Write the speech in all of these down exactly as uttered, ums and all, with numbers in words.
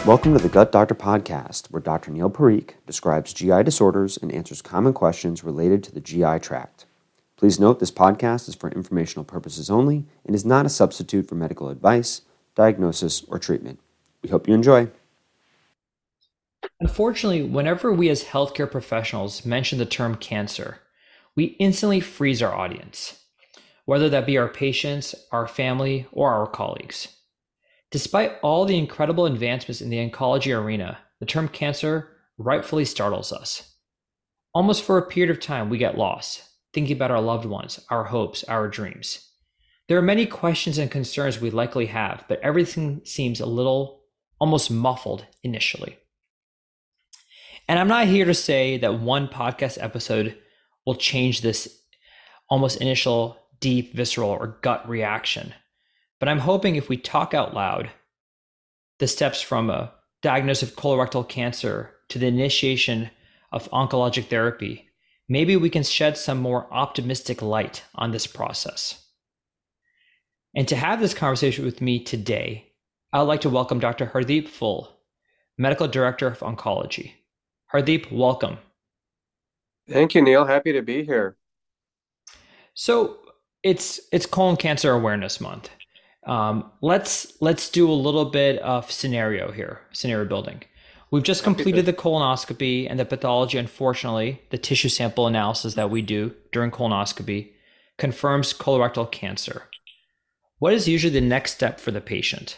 Welcome to the Gut Doctor Podcast, where Doctor Neil Parikh describes G I disorders and answers common questions related to the G I tract. Please note this podcast is for informational purposes only and is not a substitute for medical advice, diagnosis, or treatment. We hope you enjoy. Unfortunately, whenever we as healthcare professionals mention the term cancer, we instantly freeze our audience, whether that be our patients, our family, or our colleagues. Despite all the incredible advancements in the oncology arena, the term cancer rightfully startles us. Almost for a period of time, we get lost, thinking about our loved ones, our hopes, our dreams. There are many questions and concerns we likely have, but everything seems a little, almost muffled initially. And I'm not here to say that one podcast episode will change this almost initial, deep, visceral, or gut reaction. But I'm hoping if we talk out loud, the steps from a diagnosis of colorectal cancer to the initiation of oncologic therapy, maybe we can shed some more optimistic light on this process. And to have this conversation with me today, I'd like to welcome Doctor Hardeep Phul, Medical Director of Oncology. Hardeep, welcome. Thank you, Neil. Happy to be here. So it's it's Colon Cancer Awareness Month. Um, let's let's do a little bit of scenario here, scenario building. We've just completed the colonoscopy, and the pathology, unfortunately, the tissue sample analysis that we do during colonoscopy confirms colorectal cancer. What is usually the next step for the patient?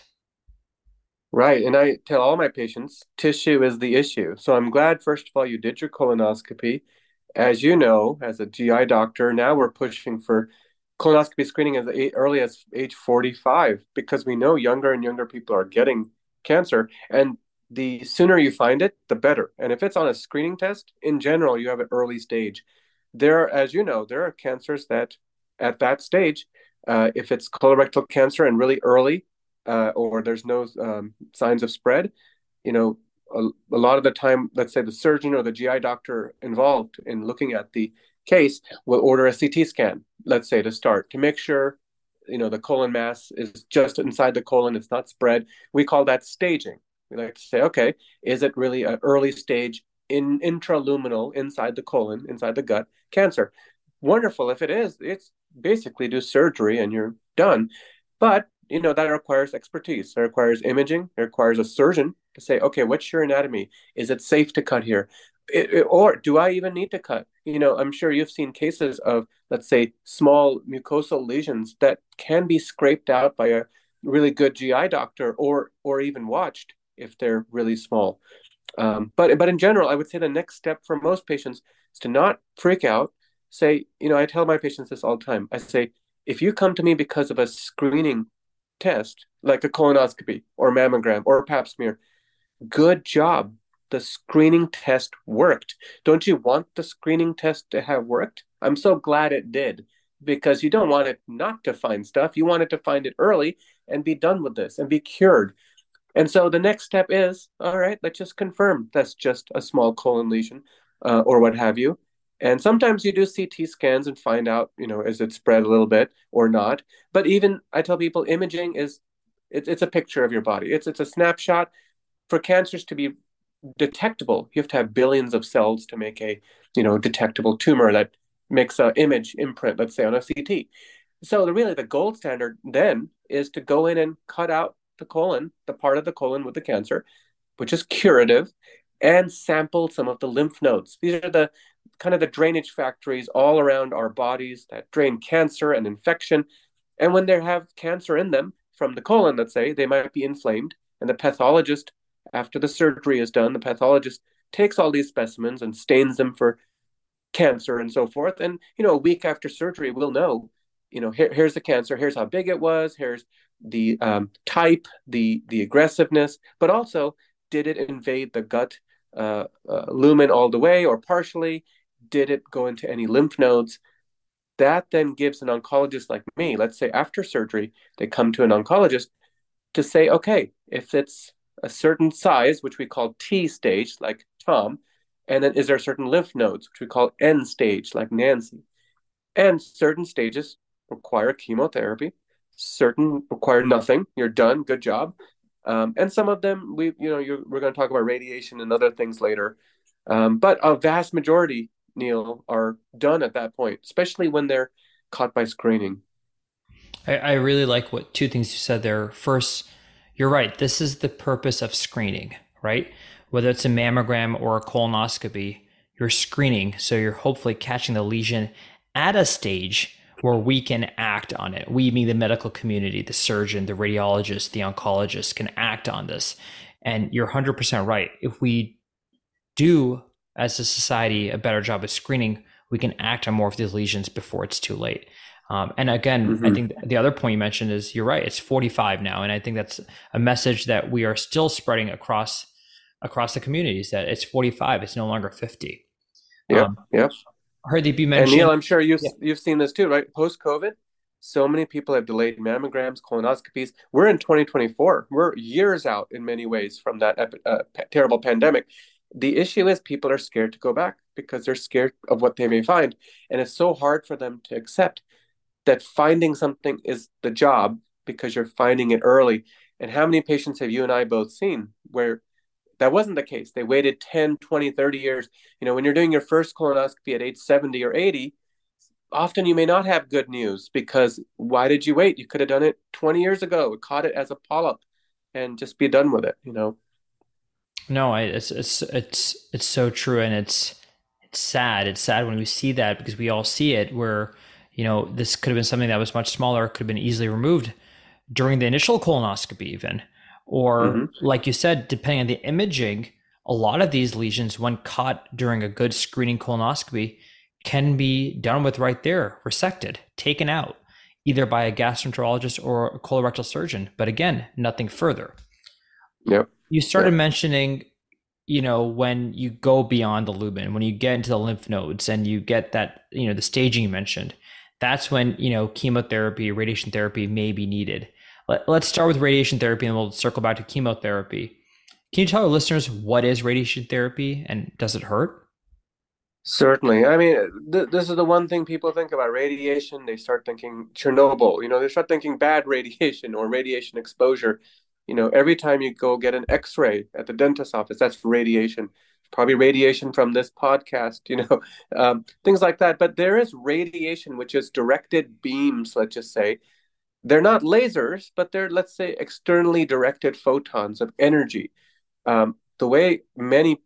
Right. And I tell all my patients, tissue is the issue. So I'm glad, first of all, you did your colonoscopy. As you know, as a G I doctor, now we're pushing for colonoscopy screening as early as age forty-five, because we know younger and younger people are getting cancer. And the sooner you find it, the better. And if it's on a screening test, in general, you have an early stage. There, as you know, there are cancers that at that stage, uh, if it's colorectal cancer and really early, uh, or there's no um, signs of spread, you know, a, a lot of the time, let's say the surgeon or the G I doctor involved in looking at the case will order a C T scan, let's say, to start, to make sure, you know, the colon mass is just inside the colon, it's not spread. We call that staging. We like to say, okay, is it really an early stage in intraluminal, inside the colon, inside the gut cancer? Wonderful. If it is, it's basically do surgery and you're done. But, you know, that requires expertise. It requires imaging. It requires a surgeon to say, okay, what's your anatomy? Is it safe to cut here? It, it, or do I even need to cut? You know, I'm sure you've seen cases of, let's say, small mucosal lesions that can be scraped out by a really good G I doctor, or or even watched if they're really small. Um, but but in general, I would say the next step for most patients is to not freak out. Say, you know, I tell my patients this all the time. I say, if you come to me because of a screening test, like a colonoscopy or mammogram or a pap smear, good job. The screening test worked. Don't you want the screening test to have worked? I'm so glad it did, because you don't want it not to find stuff. You want it to find it early and be done with this and be cured. And so the next step is, all right, let's just confirm that's just a small colon lesion uh, or what have you. And sometimes you do C T scans and find out, you know, is it spread a little bit or not? But even I tell people imaging is, it, it's a picture of your body. It's it's a snapshot. For cancers to be detectable, you have to have billions of cells to make a, you know, detectable tumor that makes an image imprint, let's say, on a C T. So the, really the gold standard then is to go in and cut out the colon, the part of the colon with the cancer, which is curative, and sample some of the lymph nodes. These are the kind of the drainage factories all around our bodies that drain cancer and infection. And when they have cancer in them from the colon, let's say, they might be inflamed, and the pathologist, after the surgery is done, the pathologist takes all these specimens and stains them for cancer and so forth. And, you know, a week after surgery, we'll know, you know, here, here's the cancer, here's how big it was, here's the um, type, the the aggressiveness, but also, did it invade the gut uh, uh, lumen all the way or partially? Did it go into any lymph nodes? That then gives an oncologist like me, let's say after surgery, they come to an oncologist to say, okay, if it's a certain size, which we call T stage, like Tom, and then is there certain lymph nodes, which we call N stage, like Nancy. And certain stages require chemotherapy, certain require nothing, you're done, good job. Um, and some of them, we, you know, you're, we're going to talk about radiation and other things later. Um, but a vast majority, Neil, are done at that point, especially when they're caught by screening. I, I really like what two things you said there. First, you're right. This is the purpose of screening, right? Whether it's a mammogram or a colonoscopy, you're screening. So you're hopefully catching the lesion at a stage where we can act on it. We, mean the medical community, the surgeon, the radiologist, the oncologist, can act on this. And you're one hundred percent right. If we do, as a society, a better job of screening, we can act on more of these lesions before it's too late. Um, and again, mm-hmm. I think the other point you mentioned is you're right. It's forty-five now, and I think that's a message that we are still spreading across across the communities. That it's forty-five. It's no longer fifty. Yeah, um, yeah. Hardeep, you mentioned. And Neil, I'm sure you've yeah. you've seen this too, right? Post COVID, so many people have delayed mammograms, colonoscopies. We're in twenty twenty-four. We're years out in many ways from that epi- uh, p- terrible pandemic. The issue is people are scared to go back because they're scared of what they may find, and it's so hard for them to accept that finding something is the job because you're finding it early. And how many patients have you and I both seen where that wasn't the case? They waited ten, twenty, thirty years. You know, when you're doing your first colonoscopy at age seventy or eighty, often you may not have good news because why did you wait? You could have done it twenty years ago, caught it as a polyp and just be done with it, you know? No, I, it's, it's, it's, it's so true. And it's, it's sad. It's sad when we see that because we all see it where, you know, this could have been something that was much smaller, could have been easily removed during the initial colonoscopy even. Or mm-hmm. like you said, depending on the imaging, a lot of these lesions, when caught during a good screening colonoscopy, can be done with right there, resected, taken out, either by a gastroenterologist or a colorectal surgeon. But again, nothing further. Yep. You started yep. mentioning, you know, when you go beyond the lumen, when you get into the lymph nodes and you get that, you know, the staging you mentioned, that's when, you know, chemotherapy, radiation therapy may be needed. Let, let's start with radiation therapy and we'll circle back to chemotherapy. Can you tell our listeners what is radiation therapy and does it hurt? Certainly. I mean, th- this is the one thing people think about radiation. They start thinking Chernobyl, you know, they start thinking bad radiation or radiation exposure. You know, every time you go get an x-ray at the dentist's office, that's radiation. Probably radiation from this podcast, you know, um, things like that. But there is radiation, which is directed beams, let's just say. They're not lasers, but they're, let's say, externally directed photons of energy. Um, the way many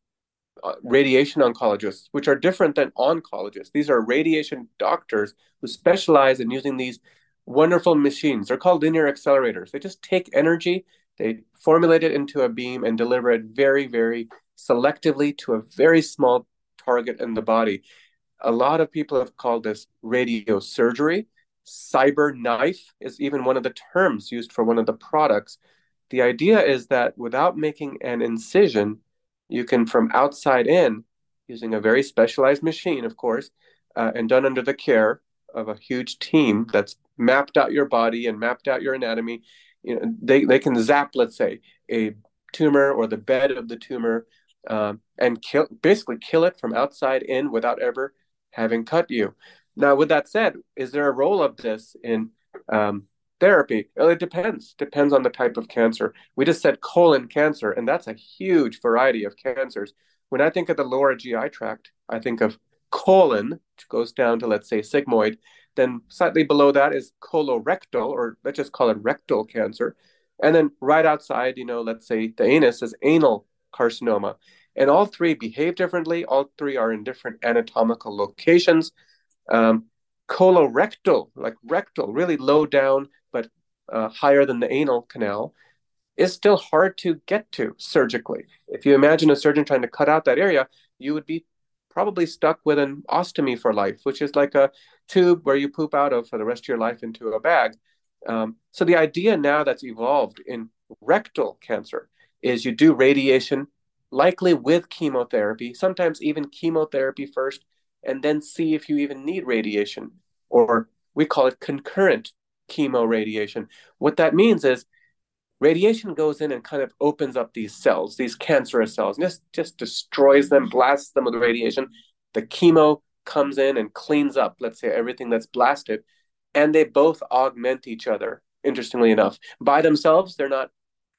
uh, radiation oncologists, which are different than oncologists, these are radiation doctors who specialize in using these wonderful machines. They're called linear accelerators. They just take energy, they formulate it into a beam and deliver it very, very selectively to a very small target in the body. A lot of people have called this radiosurgery. CyberKnife is even one of the terms used for one of the products. The idea is that without making an incision, you can, from outside in, using a very specialized machine, of course, uh, and done under the care of a huge team that's mapped out your body and mapped out your anatomy, you know, they, they can zap, let's say, a tumor or the bed of the tumor um, and kill, basically kill it from outside in without ever having cut you. Now, with that said, is there a role of this in um, therapy? Well, it depends. Depends on the type of cancer. We just said colon cancer, and that's a huge variety of cancers. When I think of the lower G I tract, I think of colon, which goes down to, let's say, sigmoid. Then slightly below that is colorectal, or let's just call it rectal cancer. And then right outside, you know, let's say the anus is anal carcinoma. And all three behave differently. All three are in different anatomical locations. Um, colorectal, like rectal, really low down, but uh, higher than the anal canal, is still hard to get to surgically. If you imagine a surgeon trying to cut out that area, you would be probably stuck with an ostomy for life, which is like a tube where you poop out of for the rest of your life into a bag. Um, so the idea now that's evolved in rectal cancer is you do radiation, likely with chemotherapy, sometimes even chemotherapy first, and then see if you even need radiation, or we call it concurrent chemoradiation. What that means is radiation goes in and kind of opens up these cells, these cancerous cells, and just, just destroys them, blasts them with radiation. The chemo comes in and cleans up, let's say, everything that's blasted, and they both augment each other, interestingly enough. By themselves, they're not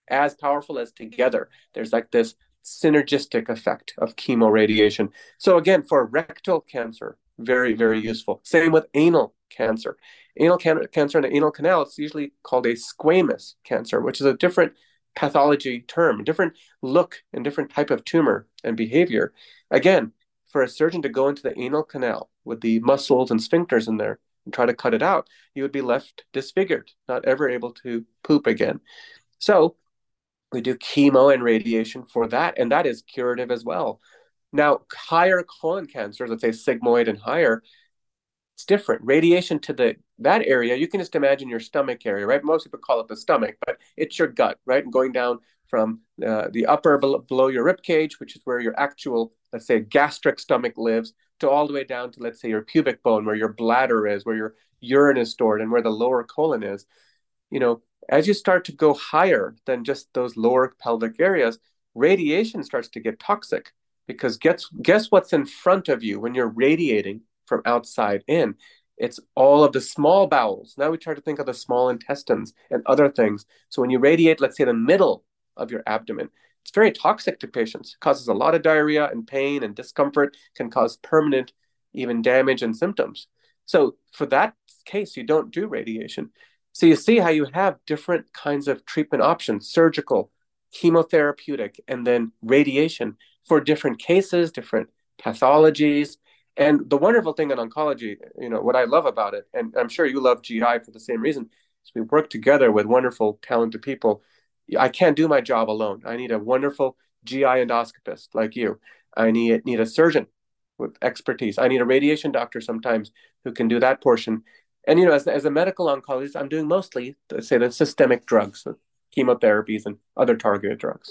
as powerful as together. There's like this synergistic effect of chemo radiation. So again, for rectal cancer, very, very useful. Same with anal cancer. Anal can- cancer in the anal canal, it's usually called a squamous cancer, which is a different pathology term, a different look and different type of tumor and behavior. Again, for a surgeon to go into the anal canal with the muscles and sphincters in there and try to cut it out, you would be left disfigured, not ever able to poop again. So we do chemo and radiation for that, and that is curative as well. Now, higher colon cancer, let's say sigmoid and higher, it's different. Radiation to the that area, you can just imagine your stomach area, right? Most people call it the stomach, but it's your gut, right? And going down from uh, the upper below, below your rib cage, which is where your actual, let's say, gastric stomach lives, to all the way down to, let's say, your pubic bone, where your bladder is, where your urine is stored, and where the lower colon is. You know, as you start to go higher than just those lower pelvic areas, radiation starts to get toxic, because guess guess what's in front of you when you're radiating from outside in? It's all of the small bowels. Now we try to think of the small intestines and other things. So when you radiate, let's say, the middle of your abdomen, it's very toxic to patients. It causes a lot of diarrhea and pain and discomfort, can cause permanent even damage and symptoms. So for that case, you don't do radiation. So you see how you have different kinds of treatment options: surgical, chemotherapeutic, and then radiation for different cases, different pathologies. And the wonderful thing in oncology, you know, what I love about it, and I'm sure you love G I for the same reason, is we work together with wonderful, talented people. I can't do my job alone. I need a wonderful G I endoscopist like you. I need, need a surgeon with expertise. I need a radiation doctor sometimes who can do that portion. And, you know, as, as a medical oncologist, I'm doing mostly, let's say, the systemic drugs, so chemotherapies and other targeted drugs.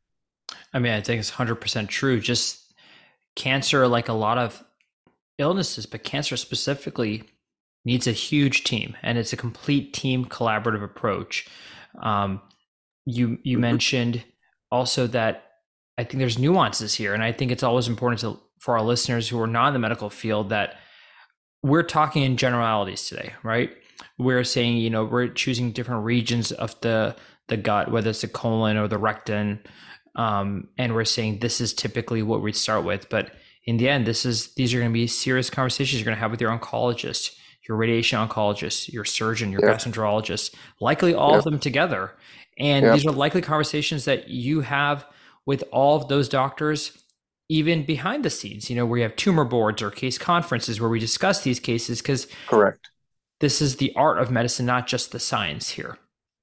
I mean, I think it's one hundred percent true. Just cancer, like a lot of illnesses, but cancer specifically, needs a huge team, and it's a complete team collaborative approach. Um, you you mm-hmm. mentioned also that I think there's nuances here, and I think it's always important to, for our listeners who are not in the medical field, that we're talking in generalities today, right? We're saying, you know, we're choosing different regions of the the gut, whether it's the colon or the rectum, um, and we're saying this is typically what we start with. But in the end, this is these are going to be serious conversations you're going to have with your oncologist, your radiation oncologist, your surgeon, your yeah. gastroenterologist, likely all yeah. of them together. And yeah. these are likely conversations that you have with all of those doctors, even behind the scenes, you know, where you have tumor boards or case conferences where we discuss these cases, because correct. This is the art of medicine, not just the science here.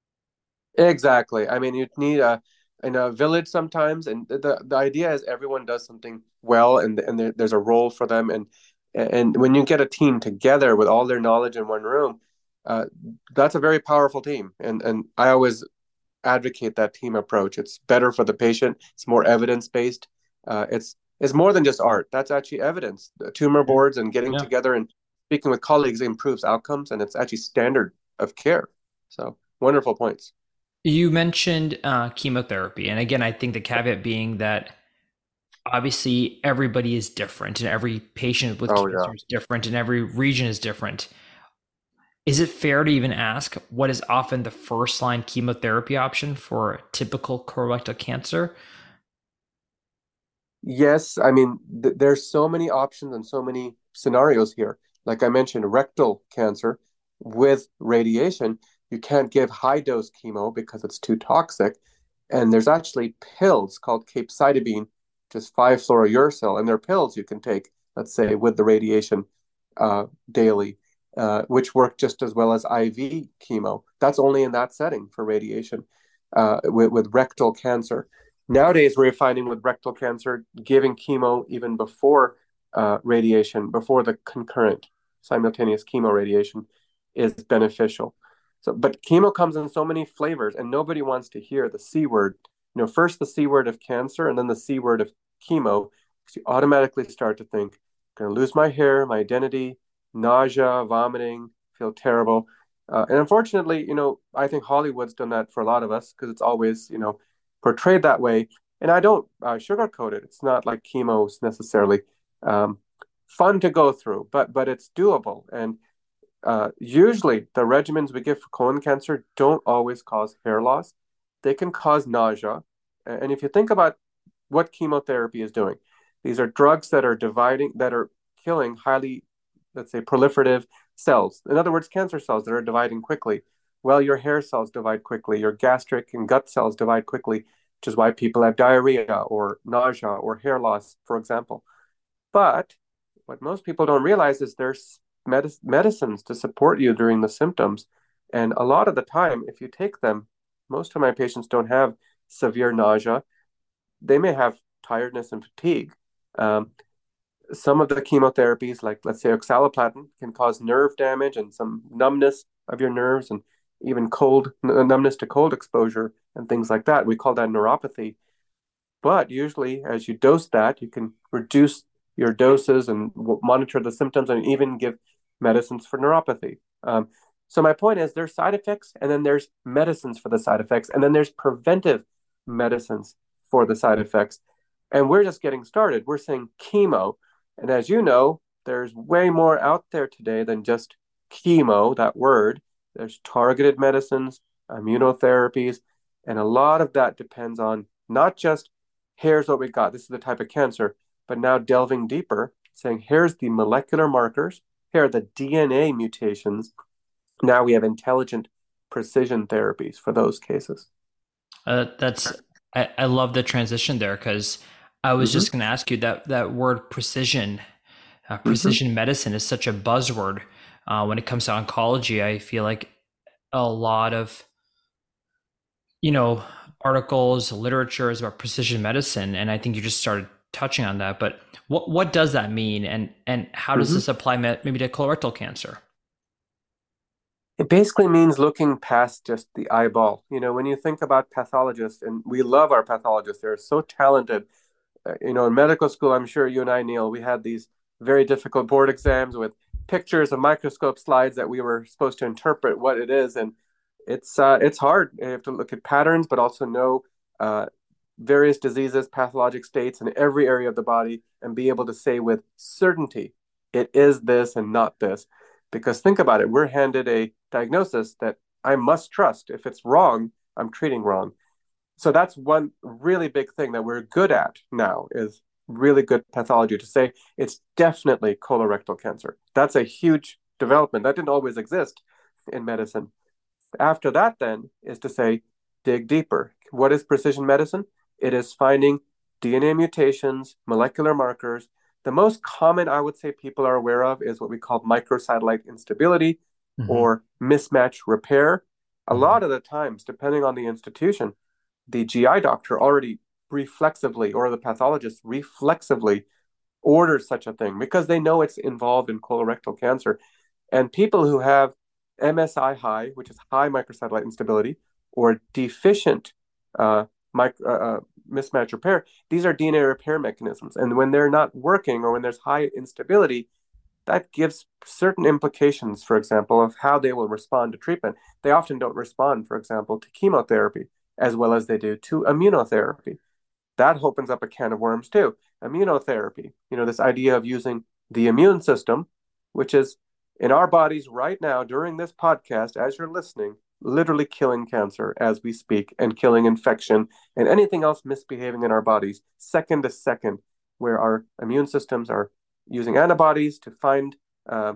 Exactly. I mean, you need a in a village sometimes, and the the idea is everyone does something well, and and there, there's a role for them, and and when you get a team together with all their knowledge in one room, uh, that's a very powerful team, and and I always advocate that team approach. It's better for the patient. It's more evidence based. Uh, it's it's more than just art. That's actually evidence. The tumor boards and getting yeah. together and speaking with colleagues improves outcomes, and it's actually standard of care. So wonderful points. You mentioned uh, chemotherapy. And again, I think the caveat being that obviously everybody is different, and every patient with oh, cancer yeah. is different, and every region is different. Is it fair to even ask what is often the first line chemotherapy option for typical colorectal cancer? Yes. I mean, th- there's so many options and so many scenarios here. Like I mentioned, rectal cancer with radiation, you can't give high dose chemo because it's too toxic. And there's actually pills called capecitabine, just five fluorouracil, and they're pills you can take, let's say, with the radiation uh, daily, uh, which work just as well as I V chemo. That's only in that setting for radiation uh, with, with rectal cancer. Nowadays, we're finding with rectal cancer, giving chemo even before uh, radiation, before the concurrent simultaneous chemo radiation is beneficial. So, but chemo comes in so many flavors, and nobody wants to hear the C word. You know, first the C word of cancer, and then the C word of chemo, because you automatically start to think, I'm going to lose my hair, my identity, nausea, vomiting, feel terrible. Uh, and unfortunately, you know, I think Hollywood's done that for a lot of us, because it's always, you know, portrayed that way. And I don't uh, sugarcoat it. It's not like chemo is necessarily um, fun to go through, but but it's doable. And uh, usually the regimens we give for colon cancer don't always cause hair loss. they can cause nausea. And if you think about what chemotherapy is doing, these are drugs that are dividing, that are killing highly, let's say, proliferative cells. In other words, cancer cells that are dividing quickly. Well, your hair cells divide quickly, your gastric and gut cells divide quickly, which is why people have diarrhea or nausea or hair loss, for example. But what most people don't realize is there's medic- medicines to support you during the symptoms. And a lot of the time, if you take them, most of my patients don't have severe nausea. They may have tiredness and fatigue. Um, some of the chemotherapies, like let's say oxaliplatin, can cause nerve damage and some numbness of your nerves and even cold numbness to cold exposure and things like that. We call that neuropathy. But usually, as you dose that, you can reduce your doses and monitor the symptoms and even give medicines for neuropathy. Um, so my point is there's side effects and then there's medicines for the side effects and then there's preventive medicines for the side effects. And we're just getting started. We're saying chemo. And as you know, there's way more out there today than just chemo, that word. There's targeted medicines, immunotherapies, and a lot of that depends on not just here's what we got, this is the type of cancer, but now delving deeper, saying here's the molecular markers, here are the D N A mutations. Now we have intelligent precision therapies for those cases. Uh, that's I, I love the transition there because I was mm-hmm. just going to ask you that that word precision, uh, precision mm-hmm. medicine is such a buzzword uh, when it comes to oncology. I feel like a lot of, you know, articles, literature is about precision medicine, and I think you just started touching on that. But what what does that mean, and and how does mm-hmm. this apply maybe to colorectal cancer? It basically means looking past just the eyeball. You know, when you think about pathologists, and we love our pathologists, they're so talented. Uh, you know, in medical school, I'm sure you and I, Neil, we had these very difficult board exams with pictures of microscope slides that we were supposed to interpret what it is. And it's uh, it's hard. You have to look at patterns, but also know uh, various diseases, pathologic states in every area of the body and be able to say with certainty, it is this and not this. Because think about it, we're handed a diagnosis that I must trust. If it's wrong, I'm treating wrong. So that's one really big thing that we're good at now is really good pathology to say it's definitely colorectal cancer. That's a huge development. That didn't always exist in medicine. After that, then, is to say, dig deeper. What is precision medicine? It is finding D N A mutations, molecular markers. The most common, I would say, people are aware of is what we call microsatellite instability mm-hmm. or mismatch repair. A mm-hmm. lot of the times, depending on the institution, the G I doctor already reflexively, or the pathologist reflexively orders such a thing because they know it's involved in colorectal cancer. And people who have M S I high, which is high microsatellite instability, or deficient uh, micro, uh, mismatch repair, these are D N A repair mechanisms. And when they're not working or when there's high instability, that gives certain implications, for example, of how they will respond to treatment. They often don't respond, for example, to chemotherapy as well as they do to immunotherapy. That opens up a can of worms too. Immunotherapy, you know, this idea of using the immune system, which is in our bodies right now during this podcast, as you're listening, literally killing cancer as we speak and killing infection and anything else misbehaving in our bodies second to second, where our immune systems are using antibodies to find, uh,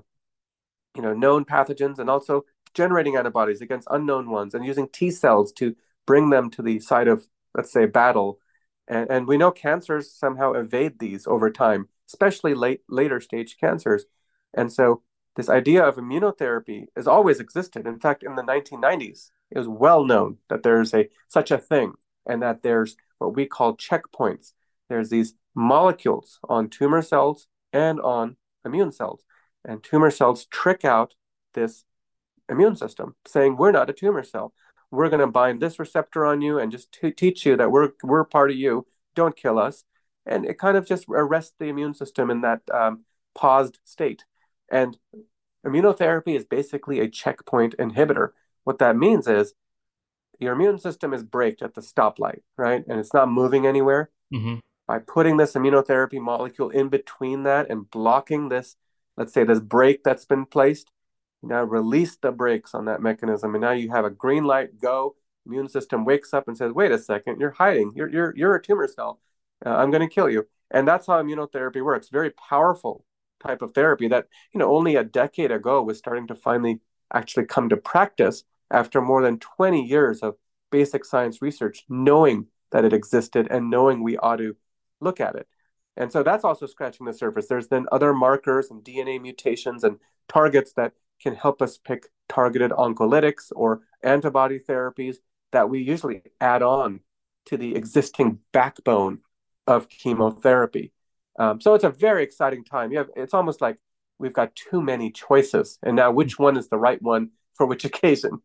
you know, known pathogens and also generating antibodies against unknown ones and using T cells to bring them to the site of, let's say, battle. And, and we know cancers somehow evade these over time, especially late later stage cancers. And so this idea of immunotherapy has always existed. In fact, in the nineteen nineties, it was well known that there's a such a thing and that there's what we call checkpoints. There's these molecules on tumor cells and on immune cells. And tumor cells trick out this immune system, saying, we're not a tumor cell. We're going to bind this receptor on you and just t- teach you that we're we're part of you. Don't kill us. And it kind of just arrests the immune system in that um, paused state. And immunotherapy is basically a checkpoint inhibitor. What that means is your immune system is braked at the stoplight, right? And it's not moving anywhere. Mm-hmm. By putting this immunotherapy molecule in between that and blocking this, let's say this brake that's been placed, now release the brakes on that mechanism. And now you have a green light, go. immune system wakes up and says, wait a second, you're hiding. You're you're you're a tumor cell. Uh, I'm going to kill you. And that's how immunotherapy works. Very powerful type of therapy that, you know, only a decade ago was starting to finally actually come to practice after more than twenty years of basic science research, knowing that it existed and knowing we ought to look at it. And so that's also scratching the surface. There's then other markers and D N A mutations and targets that can help us pick targeted oncolytics or antibody therapies that we usually add on to the existing backbone of chemotherapy. Um, so it's a very exciting time. You have, it's almost like we've got too many choices, and now which one is the right one for which occasion?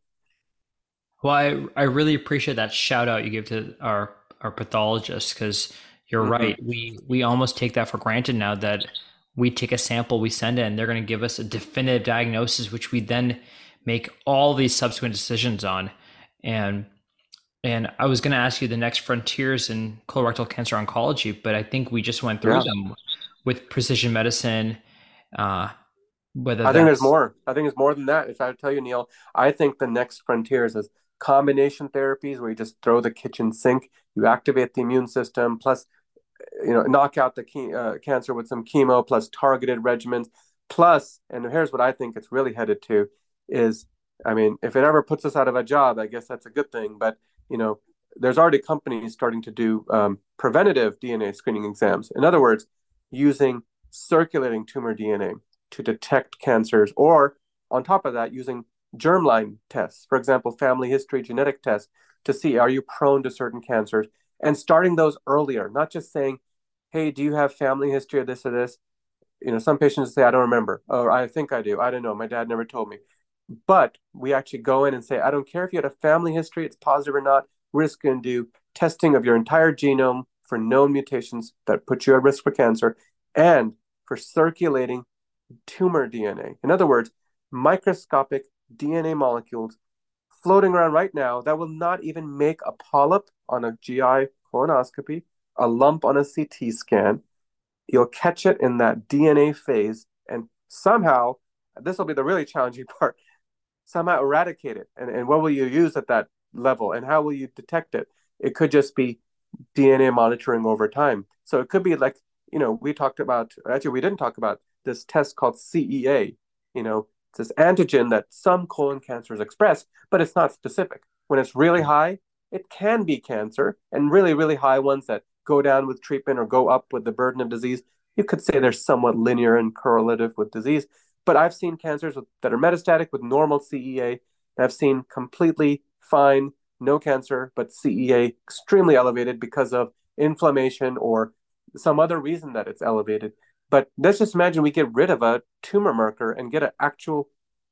Well, I, I really appreciate that shout out you give to our, our pathologists, because you're mm-hmm. right. We, we almost take that for granted now, that we take a sample, we send it, and they're going to give us a definitive diagnosis, which we then make all these subsequent decisions on. And and I was going to ask you the next frontiers in colorectal cancer oncology, but I think we just went through yeah. them with precision medicine. Uh, whether I think there's more. I think it's more than that. If I tell you, Neil, I think the next frontiers is combination therapies where you just throw the kitchen sink, you activate the immune system, plus you know, knock out the ke- uh, cancer with some chemo, plus targeted regimens, plus, and here's what I think it's really headed to is, I mean, if it ever puts us out of a job, I guess that's a good thing. But, you know, there's already companies starting to do um, preventative D N A screening exams. In other words, using circulating tumor D N A to detect cancers, or on top of that, using germline tests, for example, family history genetic tests to see, are you prone to certain cancers? And starting those earlier, not just saying, hey, do you have family history of this or this? You know, some patients say, I don't remember, or I think I do. I don't know. My dad never told me. But we actually go in and say, I don't care if you had a family history, it's positive or not. We're just going to do testing of your entire genome for known mutations that put you at risk for cancer and for circulating tumor D N A. In other words, microscopic D N A molecules floating around right now that will not even make a polyp on a G I colonoscopy, a lump on a C T scan. You'll catch it in that D N A phase, and somehow, this will be the really challenging part, somehow eradicate it. And, and what will you use at that level, and how will you detect it? It could just be D N A monitoring over time. So it could be like, you know, we talked about, actually we didn't talk about this test called C E A. You know, it's this antigen that some colon cancers express, but it's not specific. When it's really high, it can be cancer, and really, really high ones that go down with treatment or go up with the burden of disease, you could say they're somewhat linear and correlative with disease. But I've seen cancers with, that are metastatic with normal C E A. I've seen completely fine, no cancer, but C E A extremely elevated because of inflammation or some other reason that it's elevated. But let's just imagine we get rid of a tumor marker and get an actual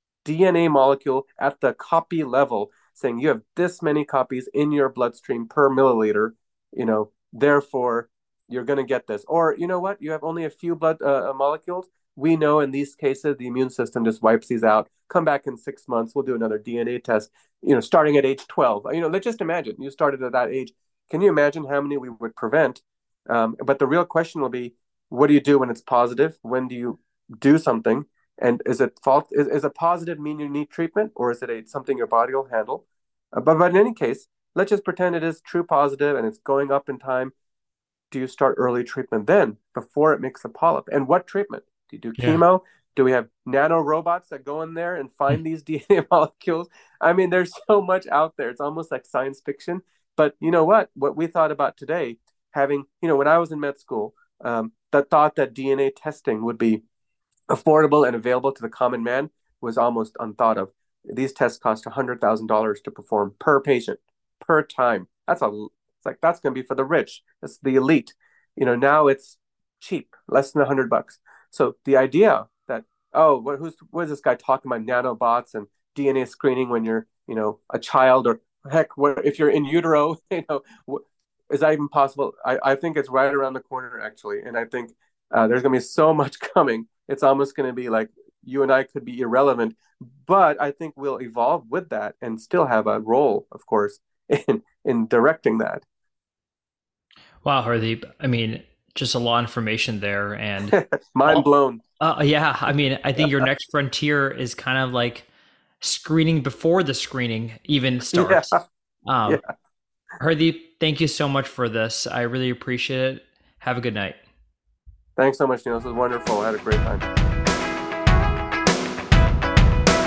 D N A molecule at the copy level saying you have this many copies in your bloodstream per milliliter, you know, therefore you're going to get this. Or, you know what, you have only a few blood uh, molecules. We know in these cases, the immune system just wipes these out. Come back in six months, we'll do another D N A test, you know, starting at age twelve. You know, let's just imagine you started at that age. Can you imagine how many we would prevent? Um, but the real question will be, what do you do when it's positive? When do you do something? And is it fault? Is, is a positive mean you need treatment, or is it a, something your body will handle? Uh, but, but in any case, let's just pretend it is true positive and it's going up in time. Do you start early treatment then before it makes a polyp? And what treatment? Do you do yeah. chemo? Do we have nano robots that go in there and find these D N A molecules? I mean, there's so much out there. It's almost like science fiction. But you know what? What we thought about today, having, you know, when I was in med school, um, the thought that D N A testing would be affordable and available to the common man was almost unthought of. These tests cost one hundred thousand dollars to perform per patient, per time. That's a, it's like, that's going to be for the rich. That's the elite. You know, now it's cheap, less than a hundred bucks. So the idea that, oh, what, who's, what is this guy talking about nanobots and D N A screening when you're, you know, a child, or heck, what, if you're in utero, you know, what, is that even possible? I, I think it's right around the corner, actually. And I think uh, there's going to be so much coming. It's almost going to be like you and I could be irrelevant. But I think we'll evolve with that and still have a role, of course, in, in directing that. Wow, Hardeep. I mean, just a lot of information there. And mind all, blown. Uh, yeah. I mean, I think your next frontier is kind of like screening before the screening even starts. Yeah. Um, Yeah. Hardeep, thank you so much for this. I really appreciate it. Have a good night. Thanks so much, Neil. This was wonderful. I had a great time.